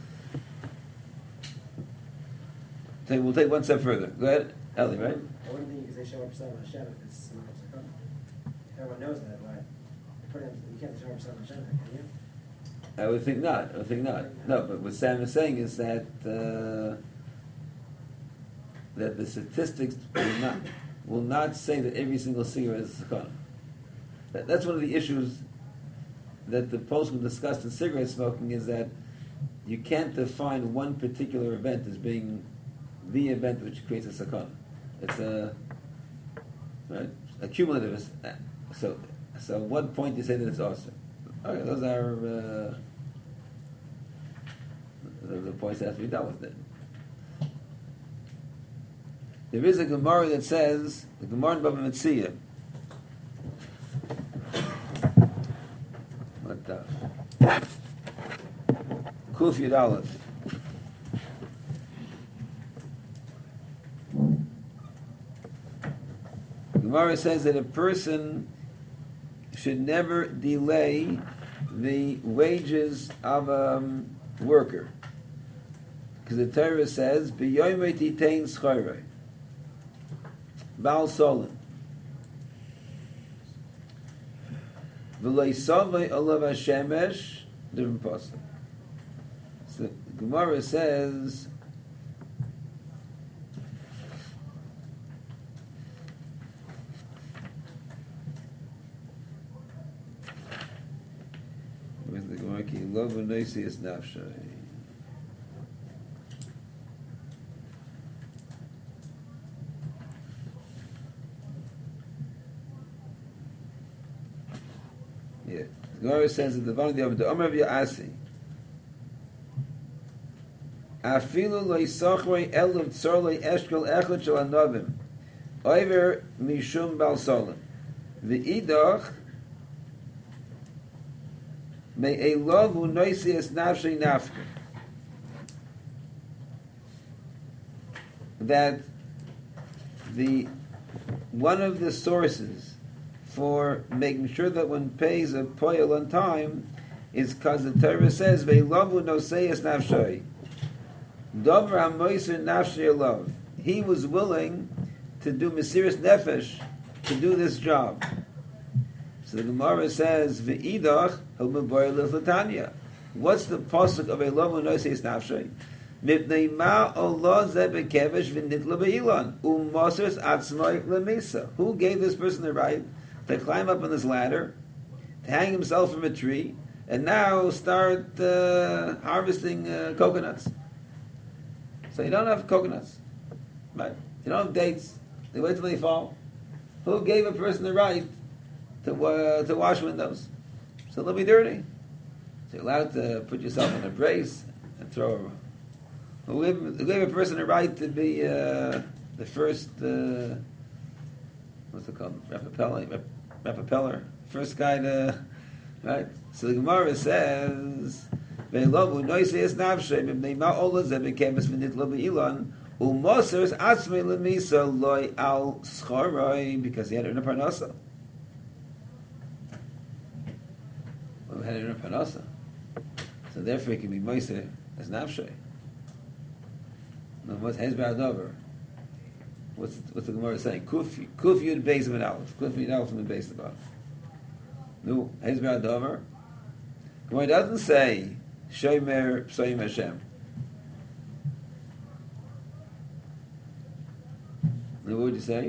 So we'll take one step further. Go ahead, Ellie. Right? I wouldn't think you could say shomer b'sar Hashem if it's not Sakana. Everyone knows that, right? You put in, you can't say shomer b'sar Hashem, can you? I would think not. I would think not. No, but what Sam is saying is that uh, that the statistics will not will not say that every single cigarette is a sakana. That, that's one of the issues that the postscript discussed in cigarette smoking is that you can't define one particular event as being the event which creates a sakana. It's a right, a cumulative. So, so at what point do you say that it's awesome? Okay, those are uh, the, the points that have to be dealt with. Then there is a Gemara that says the Gemara in Bava Metzia. What the Kuf Yud Aleph. Gemara says that a person should never delay the wages of a um, worker. Because the Torah says, B'yoymei titein schorei. Baal Solon. V'lo yisavei olav hashemesh, different pasuk. So Gemara says, where's the Gemara? Ki lo v'noisi es nafshay. Yeah. The Gemara says that the one of the Omer of Ya'asi, Afilu lo yisachrei elu tzor lo eshkel echad shel anovim, over mishum bal solim, v'idach me'elov hu noisi es nafshei nafka. That the one of the sources for making sure that one pays a poil on time is because the Torah says ve'lovu noseias nafshoi dover hamoiser nafshei love. He was willing to do mesiras nefesh to do this job. So the Gemara says ve'idach hel mevoyer l'tanya. What's the pasuk of ve'lovu noseias nafshoi? Mipnei ma Allah zeh bekevesh v'nitla be'ilan u'mosers atzmoi lemisa. Who gave this person the right to climb up on this ladder, to hang himself from a tree, and now start uh, harvesting uh, coconuts? So you don't have coconuts, right? You don't have dates. They wait till they fall. Who gave a person the right to uh, to wash windows? So they'll be dirty. So you're allowed to put yourself in a brace and throw a... Who gave, who gave a person the right to be uh, the first... Uh, what's it called? Repeller, repeller, first guy to, right? So the Gemara says, "Ve'lovu noisei nafshei mipnei ma'olah zeh bekeves v'nitlo be'ilan u'mosers atzmei lemisa loy al schoroi," because he had it in a parnasa. Well, he had it in a parnasa, so therefore he can be moiser as nafshei. Now what's hezbar dover? What's what's the Gemara saying? Kuf Kuf Yud Beis of an Aleph. Kuf Yud Aleph from the base above. No, Hezber Adover. Gemara doesn't say Shomer Psoim Hashem. Now, what would you say?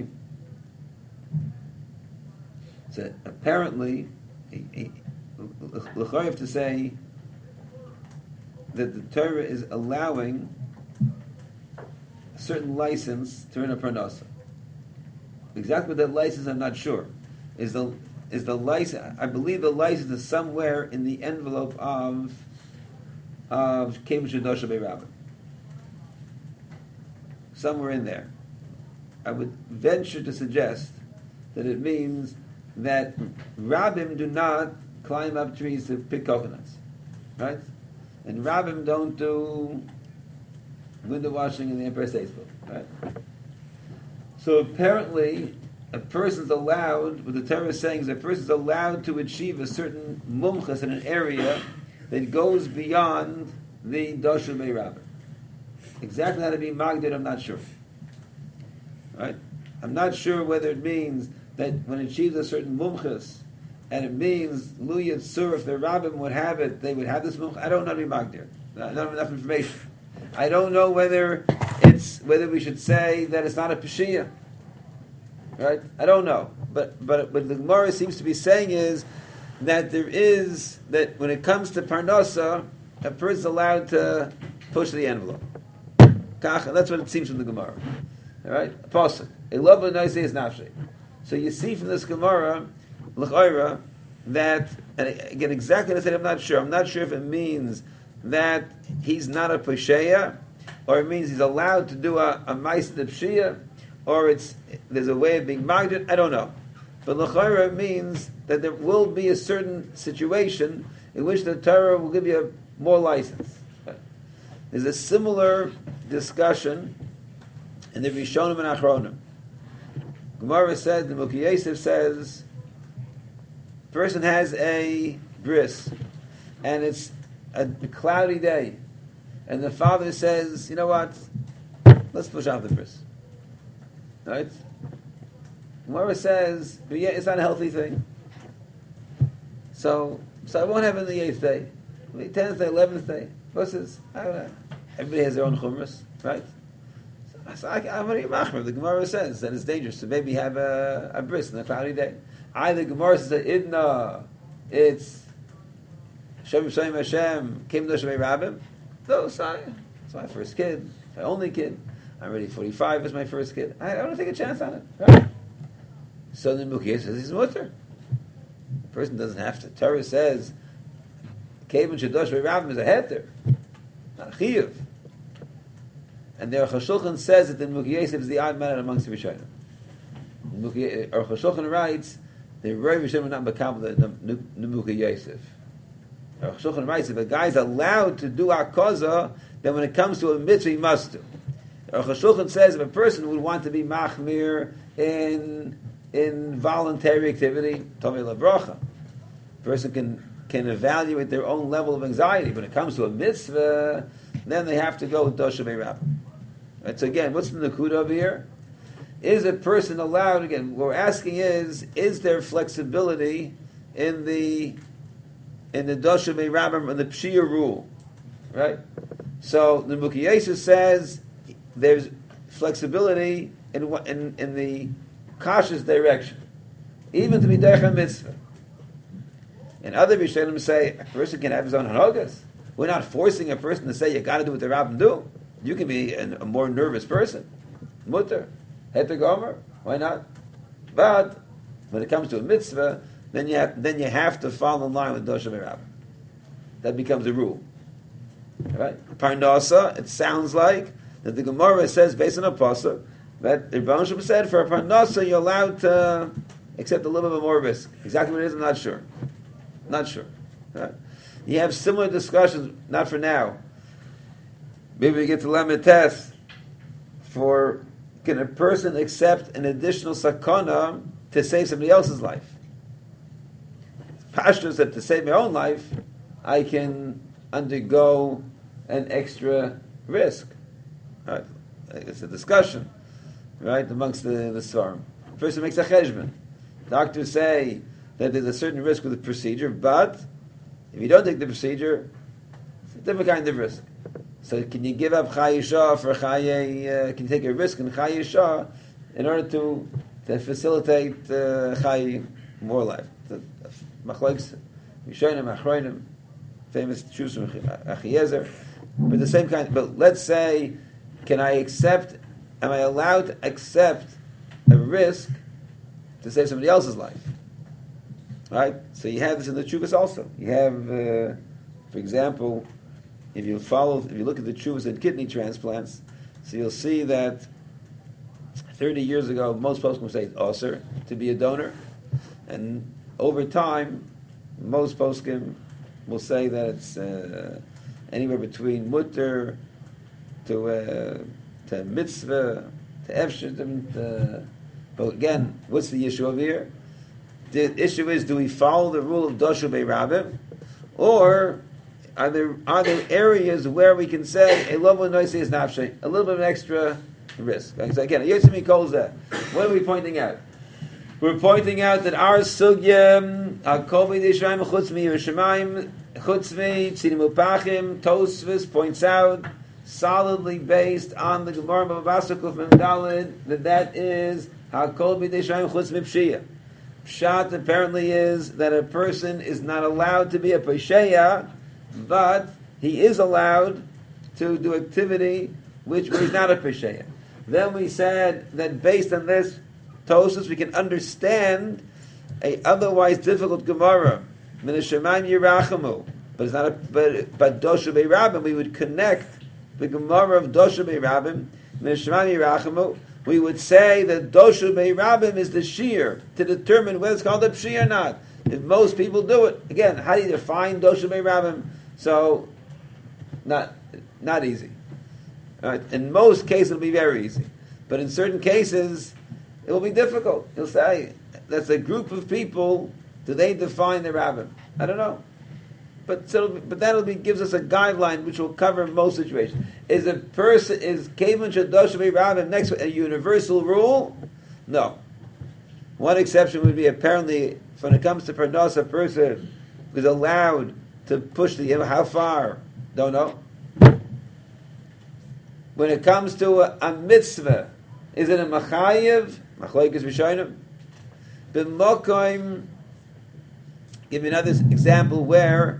So apparently, l'chayev to say that the Torah is allowing a certain license to earn a parnasa. Exactly what that license, I'm not sure. Is the is the license? I believe the license is somewhere in the envelope of of Kem Shadosha Be'Rabbim. Somewhere in there. I would venture to suggest that it means that Rabbim do not climb up trees to pick coconuts, right? And Rabbim don't do window washing in the Empire State Building, right? So apparently, a person's allowed, what the Torah is saying is a person's allowed to achieve a certain mumchas in an area that goes beyond the Doshul Meirabah. Exactly how to be Magdid, I'm not sure. Right? I'm not sure whether it means that when it achieves a certain mumchas, and it means Lu Yitzur, if the Rabbim would have it, they would have this mumchas. I don't know how to be Magdir. I don't have enough information. I don't know whether it's whether we should say that it's not a Peshiyah. Right? I don't know. But but what the Gemara seems to be saying is that there is, that when it comes to Parnasa, a person's allowed to push the envelope. That's what it seems from the Gemara. All right? Pasuk. Elov Noisei is nafshe. So you see from this Gemara, L'chayra, that, and again, exactly what I said, I'm not sure. I'm not sure if it means that he's not a Pesheya, or it means he's allowed to do a, a Maisa Pshiyah, or it's there's a way of being Magdid. I don't know. But L'chayra means that there will be a certain situation in which the Torah will give you more license. There's a similar discussion in the Rishonim and Achronim. Gemara said, the Mukhi Yosef says, person has a bris, and it's a cloudy day, and the father says, you know what, let's push off the bris. Right? Gemara says, but yeah, it's not a healthy thing. So, so I won't have it on the eighth day, the tenth day, eleventh day. What's this? I don't know. Everybody has their own chumras, right? So, so I, I'm already machmer. The Gemara says that it's dangerous to maybe have a, a bris on a cloudy day. Either Gemara says that idna, it's Shem Yisrael Hashem Kim Doshvei Rabbim. No, sorry, it's my first kid, my only kid. I'm already forty-five as my first kid. I, I don't take a chance on it. Right? So then Mukhi says he's mutter. The person doesn't have to. Torah says Kevin Shadoshvei Rabbim is a heter, not a chiyuv. And the Aruch HaShulchan says that the Mukhi Yosef is the odd man amongst the Rishonim. Aruch HaShulchan writes the Rov Rishonim are not makabel the Mukhi Yosef. Aruch HaShulchan writes if a guy is allowed to do akaza, then when it comes to a mitzvah he must do. Aruch HaShulchan says if a person would want to be machmir in in voluntary activity, Tomei Lavracha, a person can can evaluate their own level of anxiety. When it comes to a mitzvah, then they have to go with Dosha Meirabah. Right, so again, what's the nakuda over here? Is a person allowed, again, what we're asking is, is there flexibility in the in the Dosha Meirabah and the Pshiyah rule? Right? So the Mukhi Yosef says there's flexibility in in, in the cautious direction, even to be derech mitzvah. And other Rishonim say a person can have his own hanogas. We're not forcing a person to say you got to do what the rabbim do. You can be an, a more nervous person, mutter, heter gomer. Why not? But when it comes to a mitzvah, then you have, then you have to fall in line with dosha meirabah. That becomes a rule. All right? Parnasa. It sounds like that the Gemara says based on a pasuk that the Rebbeinu Shem said for a parnasa you're allowed to accept a little bit more risk. Exactly what it is, I'm not sure. Not sure. Right? You have similar discussions, not for now. Maybe we get to Lamed Tes. For can a person accept an additional sakana to save somebody else's life? Pashtus that to save my own life, I can undergo an extra risk. Right? It's a discussion, right, amongst the the Svarim. Person makes a cheshbon. Doctors say that there's a certain risk with the procedure, but if you don't take the procedure, it's a different kind of risk. So can you give up Chayisha for Chaye, uh, can you take a risk in Chayisha in order to, to facilitate uh, Chay more life? Machlokes, Rishonim, Achronim, famous Shus from Achiezer, but the same kind, but let's say, can I accept, am I allowed to accept a risk to save somebody else's life? Right? So you have this in the Chuvas also. You have, uh, for example, if you follow, if you look at the Chuvas and kidney transplants, so you'll see that thirty years ago, most poskim would say it's osir to be a donor, and over time, most poskim will say that it's uh, anywhere between mutter to uh, to mitzvah to efshir to But again, what's the issue over here? The issue is, do we follow the rule of Doshu Be'Rabim, or are there are there areas where we can say a little bit of noise is nafshe, a little bit of extra risk? Okay, so again, Yotzimi calls that. What are we pointing out? We're pointing out that our sugya, Hakol B'Yisrael Chutz Mi'Yerushalayim, Chutz Mi'Tzidim Upachim, Tosfos points out, solidly based on the Gemara Bavasukuf Mem Daled, that that is Hakol B'Yisrael Chutz Mi'Pshiyah. Pshat apparently is that a person is not allowed to be a Pesheya, but he is allowed to do activity which is not a Pesheya. Then we said that based on this Tosfos, we can understand a otherwise difficult Gemara, Min Hashemayim Yirachamu, but it's not a but but Doshu Be'Rabim. We would connect the Gemara of Doshu Be'Rabim, Min Hashemayim Yirachamu. We would say that Doshu Be'Rabim is the shear to determine whether it's called a pshi or not. If most people do it, again, how do you define Doshu Be'Rabim? So, not not easy. Right? In most cases, it'll be very easy, but in certain cases, it will be difficult. He'll say, that's a group of people, do they define the rabbin? I don't know. But so, but that'll be gives us a guideline which will cover most situations. Is a person, is Kevin Shadosh Rabbin next to a universal rule? No. One exception would be apparently, when it comes to Parnas, a person is allowed to push the, how far? Don't know. When it comes to a, a mitzvah, is it a machayev? Machlokes Rishonim. B'mokoim, give me another example where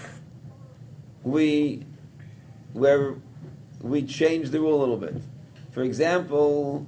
we where we change the rule a little bit. For example,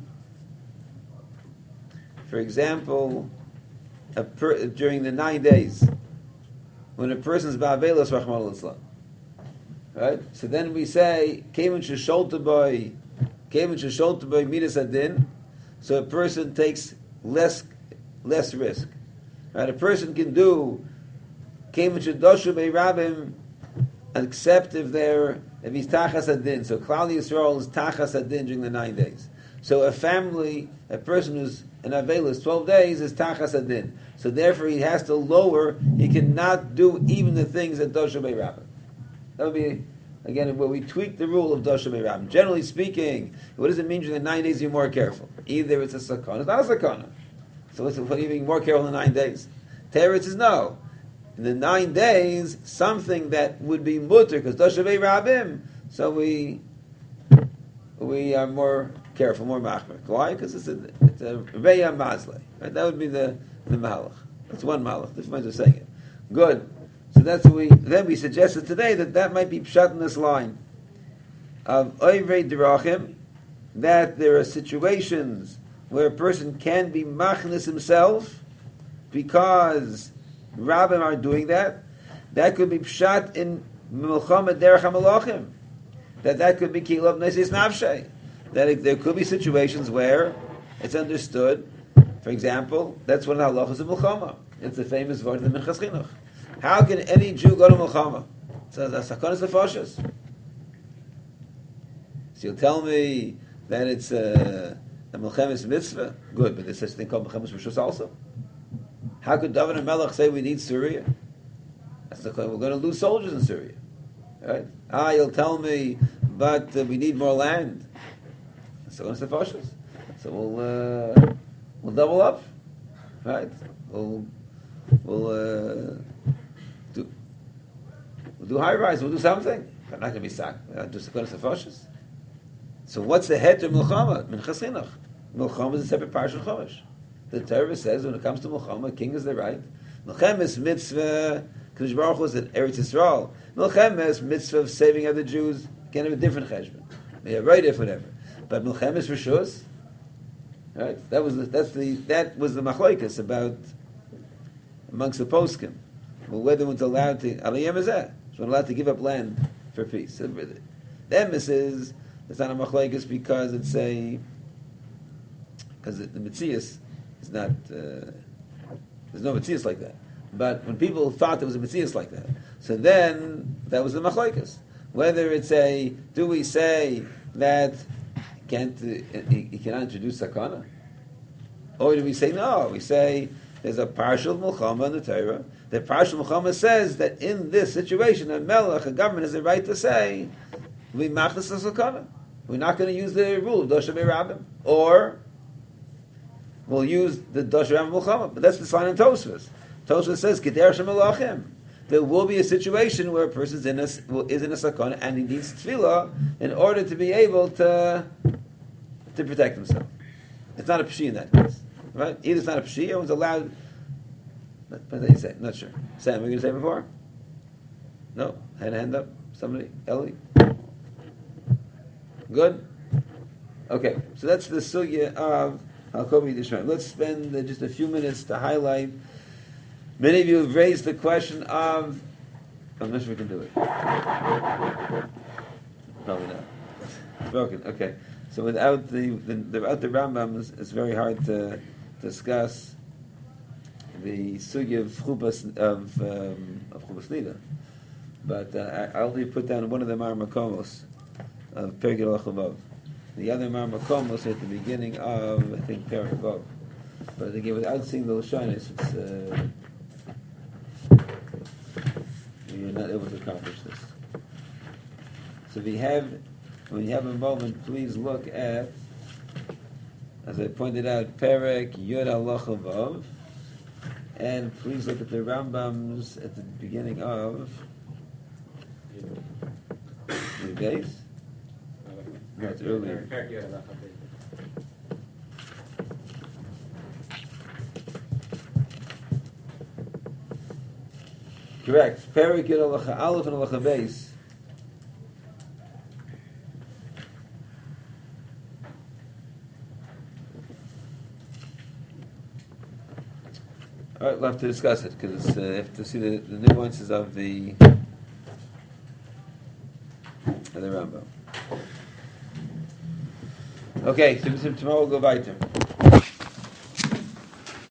for example, a per, during the nine days, when a person's ba'avelos rachmana litzlan, right? So then we say kevan shesholta boy, kevan shesholta boy midas adin. So a person takes less less risk. Right? A person can do kevan shedoshu be'rabim, except if they're if he's tachas adin. So Klal Yisrael is tachas adin during the nine days. So a family, a person who's an avelus twelve days is tachas adin. So therefore he has to lower. He cannot do even the things that doshu be'rabim. That would be again where we tweak the rule of doshu be'rabim. Generally speaking, what does it mean during the nine days? You're more careful. Either it's a sakana, it's not a sakana. So what's what are you being more careful in the nine days? Teretz is no. In the nine days, something that would be mutter because doshavei rabim. So we we are more careful, more machmer. Why? Because it's a it's a reya mazle. Right? That would be the the malach. That's one malach. Different ways of saying it. Good. So that's what we then we suggested today that that might be pshat in this line of oivei derachim, that there are situations where a person can be machnis himself because rabbim are doing that. That could be pshat in milchama derech hamalachim. That that could be kilov nesis nafshay. That it, there could be situations where it's understood. For example, that's one of the halachas of milchama. It's the famous word of the Minchas Chinuch. How can any Jew go to milchama? So that's sakonas nefashos. So you'll tell me that it's a, a milchemes mitzvah. Good, but there's such a thing called milchemes rishus also. How could David and Melech say we need Syria? That's the, we're going to lose soldiers in Syria, right? Ah, you'll tell me, but uh, we need more land. So what's the fashos? So we'll uh, we'll double up, right? We'll we'll uh, do we'll do high rise. We'll do something. I'm not going to be sacked. Uh, do sekonos nefashos. So what's the head of milchama? Minchas Chinuch. Milchama is a separate parsha of Chumash. The Torah says when it comes to milchama, king is the right. Milchemes mitzvah, Kadosh Baruch Hu is in Eretz Yisrael. Milchemes mitzvah of saving other Jews can have a different cheshbon. May have right if whatever. But milchemes rishus, right? That was the, that's the that was the machlokes about amongst the poskim. Well, whether one's allowed to aliyem hazeh, so allowed to give up land for peace. So the emes is it's not a machlokes because it's a because the mitzias is not uh, there's no mitzias like that. But when people thought there was a mitzias like that, so then that was the machlokes. Whether it's a do we say that can't uh, he, he cannot introduce sakana, Or do we say no? We say there's a partial Mulchama in the Torah. The partial Mulchama says that in this situation, a melech, a government, has the right to say, we machnas asakana. We're not going to use the rule of Dosha Be'Rabim. Or we'll use the Dosha Be'Rabim Mulchama. But that's the sign in Tosfos. Tosfos says, Keder Shemalachim. There will be a situation where a person is in a, is in a sakana and he needs tefillah in order to be able to, to protect himself. It's not a pshi in that case. Right? Either it's not a pshi or it's allowed. What did you say? Not sure. Sam, were you going to say before? No? Had a hand up? Somebody? Ellie? Good? Okay, so that's the sugya of Halkomi Dishmael. Let's spend uh, just a few minutes to highlight. Many of you have raised the question of. I'm not sure we can do it. Probably not. It's broken. Okay. So without the, the, the without the Rambam, it's, it's very hard to discuss the sugya of chubas of um, of chubas nida. But uh, I, I'll only put down one of the Mar Makomos of Perek Vav. The other Mar Makomos at the beginning of I think Perek Vav. But again, without seeing the Lashonis, it's uh, you're not able to accomplish this. So if you have, when you have a moment, please look at, as I pointed out, Perek Yud Halacha Vav, and please look at the Rambams at the beginning of the base. No, it's earlier. Correct. Perek Yud Halacha Aleph and Halacha Beis. All right, we'll have to discuss it because uh, you have to see the, the nuances of the of the Rambam. Okay, so tomorrow we'll go weiter.